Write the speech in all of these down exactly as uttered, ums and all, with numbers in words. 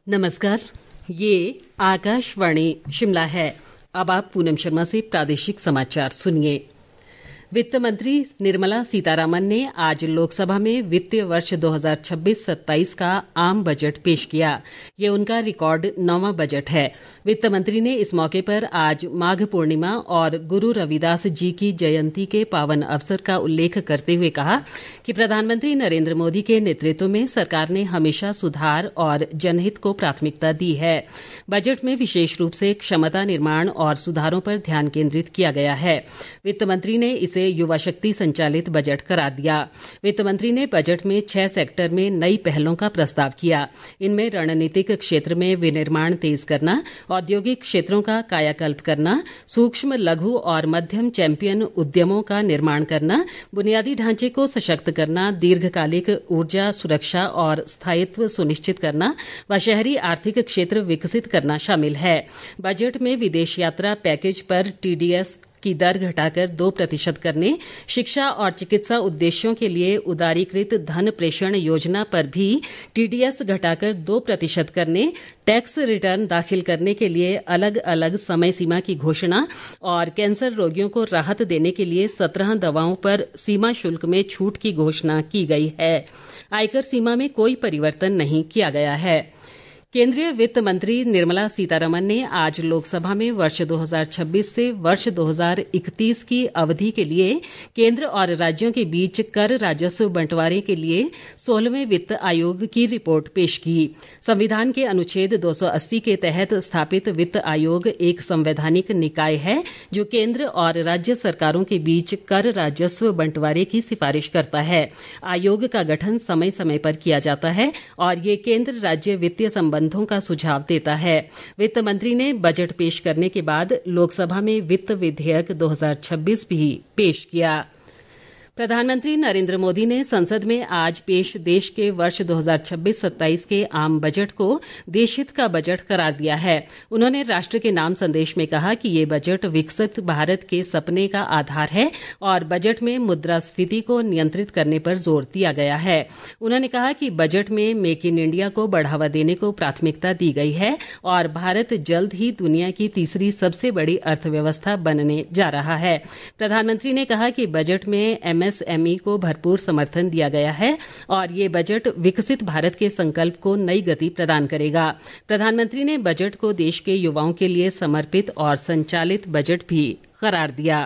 नमस्कार, ये आकाशवाणी शिमला है। अब आप पूनम शर्मा से प्रादेशिक समाचार सुनिए। वित्त मंत्री निर्मला सीतारामन ने आज लोकसभा में वित्तीय वर्ष दो हज़ार छब्बीस सत्ताईस का आम बजट पेश किया। ये उनका रिकॉर्ड नौवां बजट है। वित्त मंत्री ने इस मौके पर आज माघ पूर्णिमा और गुरु रविदास जी की जयंती के पावन अवसर का उल्लेख करते हुए कहा कि प्रधानमंत्री नरेंद्र मोदी के नेतृत्व में सरकार ने हमेशा सुधार और जनहित को प्राथमिकता दी है। बजट में विशेष रूप से क्षमता निर्माण और सुधारों पर ध्यान केंद्रित किया गया है। वित्त मंत्री ने इसे युवा शक्ति संचालित बजट करार दिया। वित्त मंत्री ने बजट में छह सेक्टर में नई पहलों का प्रस्ताव किया। इनमें रणनीतिक क्षेत्र में विनिर्माण तेज करना, औद्योगिक क्षेत्रों का कायाकल्प करना, सूक्ष्म लघु और मध्यम चैंपियन उद्यमों का निर्माण करना, बुनियादी ढांचे को सशक्त करना, दीर्घकालिक ऊर्जा सुरक्षा और स्थायित्व सुनिश्चित करना व शहरी आर्थिक क्षेत्र विकसित करना शामिल है। बजट में विदेश यात्रा पैकेज पर टीडीएस की दर घटाकर दो प्रतिशत करने, शिक्षा और चिकित्सा उद्देश्यों के लिए उदारीकृत धन प्रेषण योजना पर भी टीडीएस घटाकर दो प्रतिशत करने, टैक्स रिटर्न दाखिल करने के लिए अलग अलग समय सीमा की घोषणा और कैंसर रोगियों को राहत देने के लिए सत्रह दवाओं पर सीमा शुल्क में छूट की घोषणा की गई है। आयकर सीमा में कोई परिवर्तन नहीं किया गया है। केंद्रीय वित्त मंत्री निर्मला सीतारमन ने आज लोकसभा में वर्ष दो हज़ार छब्बीस से वर्ष दो हज़ार इकतीस की अवधि के लिए केंद्र और राज्यों के बीच कर राजस्व बंटवारे के लिए सोलहवें वित्त आयोग की रिपोर्ट पेश की। संविधान के अनुच्छेद दो सौ अस्सी के तहत स्थापित वित्त आयोग एक संवैधानिक निकाय है जो केंद्र और राज्य सरकारों के बीच कर राजस्व बंटवारे की सिफारिश करता है। आयोग का गठन समय समय पर किया जाता है और ये केंद्र राज्य वित्तीय संबंधों का सुझाव देता है। वित्त मंत्री ने बजट पेश करने के बाद लोकसभा में वित्त विधेयक दो हज़ार छब्बीस भी पेश किया। प्रधानमंत्री नरेंद्र मोदी ने संसद में आज पेश देश के वर्ष दो हज़ार छब्बीस सत्ताईस के आम बजट को देशहित का बजट करार दिया है। उन्होंने राष्ट्र के नाम संदेश में कहा कि ये बजट विकसित भारत के सपने का आधार है और बजट में मुद्रास्फीति को नियंत्रित करने पर जोर दिया गया है। उन्होंने कहा कि बजट में मेक इन इंडिया को बढ़ावा देने को प्राथमिकता दी गई है और भारत जल्द ही दुनिया की तीसरी सबसे बड़ी अर्थव्यवस्था बनने जा रहा है। प्रधानमंत्री ने कहा कि बजट में एमएसएमई को भरपूर समर्थन दिया गया है और ये बजट विकसित भारत के संकल्प को नई गति प्रदान करेगा। प्रधानमंत्री ने बजट को देश के युवाओं के लिए समर्पित और संचालित बजट भी करार दिया।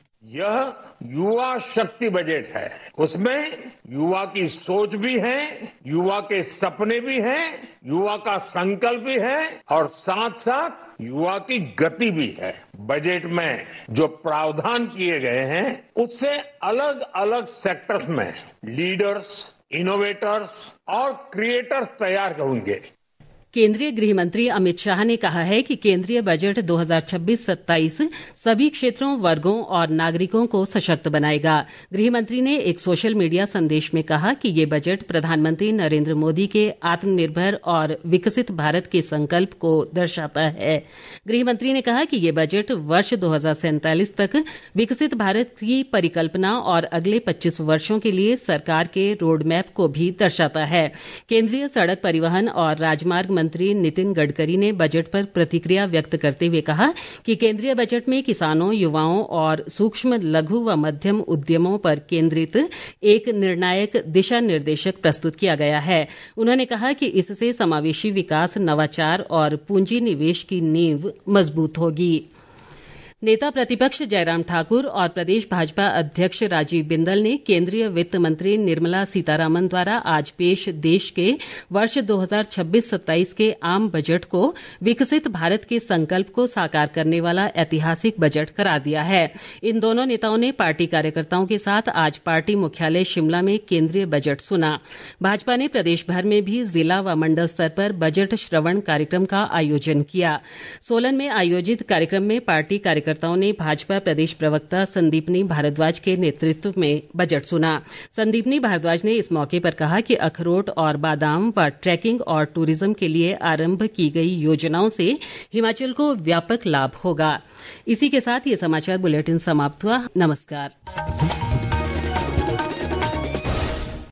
यह युवा शक्ति बजट है। उसमें युवा की सोच भी है, युवा के सपने भी हैं, युवा का संकल्प भी है और साथ साथ युवा की गति भी है। बजट में जो प्रावधान किए गए हैं उससे अलग अलग सेक्टर्स में लीडर्स, इनोवेटर्स और क्रिएटर्स तैयार होंगे। केंद्रीय गृह मंत्री अमित शाह ने कहा है कि केंद्रीय बजट दो हज़ार छब्बीस सत्ताईस सभी क्षेत्रों, वर्गों और नागरिकों को सशक्त बनाएगा। गृह मंत्री ने एक सोशल मीडिया संदेश में कहा कि ये बजट प्रधानमंत्री नरेंद्र मोदी के आत्मनिर्भर और विकसित भारत के संकल्प को दर्शाता है। गृह मंत्री ने कहा कि ये बजट वर्ष दो हज़ार सैंतालीस तक विकसित भारत की परिकल्पना और अगले पच्चीस वर्षों के लिए सरकार के रोड मैप को भी दर्शाता है। केंद्रीय सड़क परिवहन और राजमार्ग मंत्री नितिन गडकरी ने बजट पर प्रतिक्रिया व्यक्त करते हुए कहा कि केंद्रीय बजट में किसानों, युवाओं और सूक्ष्म लघु व मध्यम उद्यमों पर केंद्रित एक निर्णायक दिशा निर्देशक प्रस्तुत किया गया है। उन्होंने कहा कि इससे समावेशी विकास, नवाचार और पूंजी निवेश की नींव मजबूत होगी। नेता प्रतिपक्ष जयराम ठाकुर और प्रदेश भाजपा अध्यक्ष राजीव बिंदल ने केंद्रीय वित्त मंत्री निर्मला सीतारामन द्वारा आज पेश देश के वर्ष दो हज़ार छब्बीस सत्ताईस के आम बजट को विकसित भारत के संकल्प को साकार करने वाला ऐतिहासिक बजट करार दिया है। इन दोनों नेताओं ने पार्टी कार्यकर्ताओं के साथ आज पार्टी मुख्यालय शिमला में केंद्रीय बजट सुना। भाजपा ने प्रदेश भर में भी जिला व मंडल स्तर पर बजट श्रवण कार्यक्रम का आयोजन किया। सोलन में आयोजित कार्यक्रम में पार्टी कार्यकर्ता कार्यकर्ताओं ने भाजपा प्रदेश प्रवक्ता संदीपनी भारद्वाज के नेतृत्व में बजट सुना। संदीपनी भारद्वाज ने इस मौके पर कहा कि अखरोट और बादाम व ट्रैकिंग और टूरिज्म के लिए आरंभ की गई योजनाओं से हिमाचल को व्यापक लाभ होगा। इसी के साथ ये समाचार बुलेटिन समाप्त हुआ। नमस्कार।